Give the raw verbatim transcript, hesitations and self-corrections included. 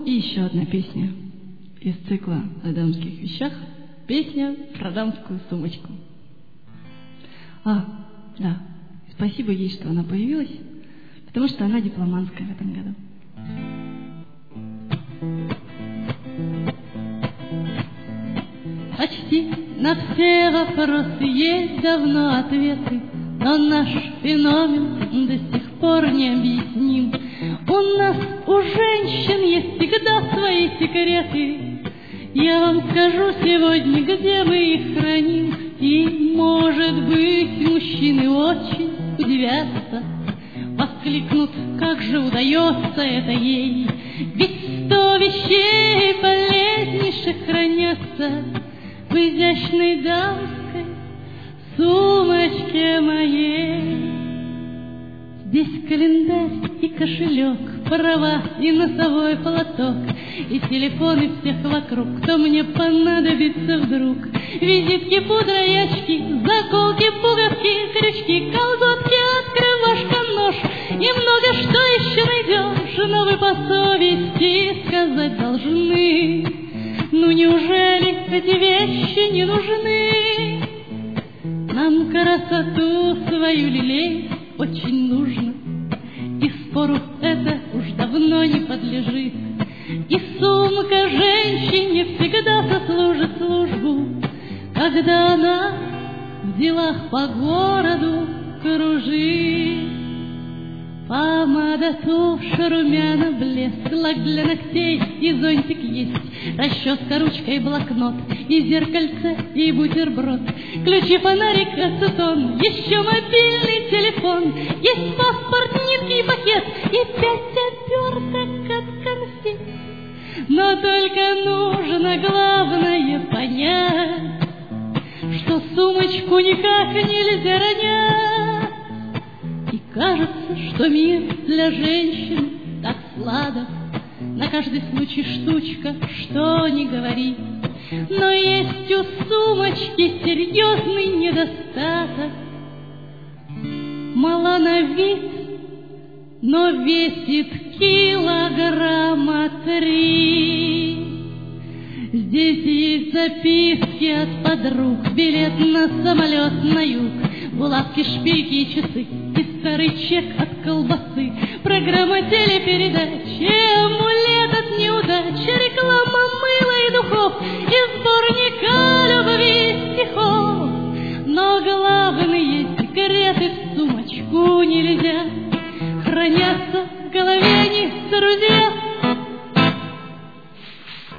Ну, и еще одна песня из цикла о дамских вещах. Песня про дамскую сумочку. А, да, спасибо ей, что она появилась, потому что она дипломанская в этом году. Почти на все вопросы есть давно ответы, но наш феномен до сих пор не объясним. У нас, у женщин, есть всегда свои секреты. Я вам скажу сегодня, где мы их храним. И, может быть, мужчины очень удивятся, воскликнут, как же удается это ей. Ведь сто вещей полезнейших хранятся в изящной дамской сумочке моей. Здесь календарь и кошелек, права и носовой платок, и телефоны всех вокруг, кто мне понадобится вдруг. Визитки, пудра и очки, заколки, пуговки, крючки, колготки, открывашка, нож и много что еще найдешь, но вы по совести сказать должны. Ну неужели эти вещи не нужны? Нам красоту свою лелеять очень нужно, и спору это уж давно не подлежит. И сумка женщине всегда сослужит службу, когда она в делах по городу кружит. Помада, тушь, румяна, блеск, лак для ногтей и зонтик есть, расческа, ручка и блокнот, и зеркальце, и бутерброд, ключи, фонарик, ацетон, еще мобильный телефон, есть паспорт, нитки и пакет, и пять оберток от конфет. Но только нужно главное понять, что сумочку никак нельзя ронять. И кажется, что мир для женщин так сладок, на каждый случай штучка, что ни говори. Но есть у сумочки серьезный недостаток. Мала на вид, но весит килограмма три. Здесь есть записки от подруг, билет на самолет на юг, булавки, шпильки и часы, и старый чек от колбасы, программа телепередач, амулет от неудач, реклама мыла и духов, и сборника любви стихов. Но главные секреты в сумочку нельзя, хранятся в голове не друзья.